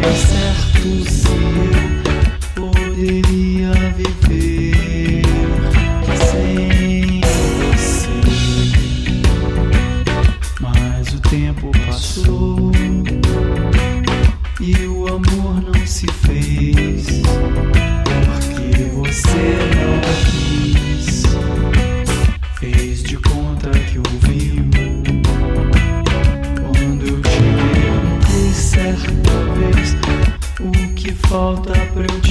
certo se eu poderia viver sem você, mas o tempo passou e o amor não se fez, porque você não quis, fez de conta que ouviu quando eu te perguntei certa vez o que falta pra eu te